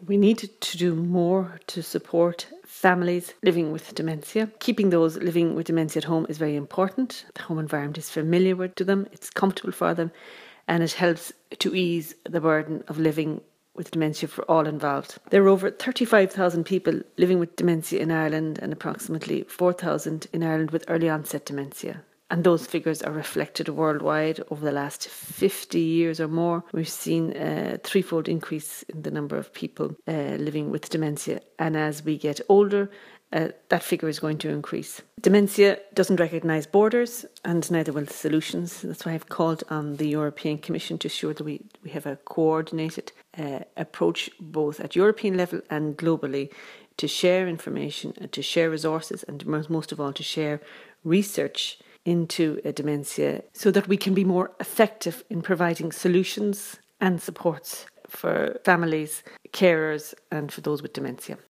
We need to do more to support families living with dementia. Keeping those living with dementia at home is very important. The home environment is familiar to them, it's comfortable for them, and it helps to ease the burden of living with dementia for all involved. There are over 35,000 people living with dementia in Ireland and approximately 4,000 in Ireland with early onset dementia. And those figures are reflected worldwide over the last 50 years or more. We've seen a threefold increase in the number of people living with dementia. And as we get older, that figure is going to increase. Dementia doesn't recognise borders, and neither will solutions. That's why I've called on the European Commission to ensure that we have a coordinated approach both at European level and globally to share information, to share resources, and most of all to share research into dementia so that we can be more effective in providing solutions and supports for families, carers and for those with dementia.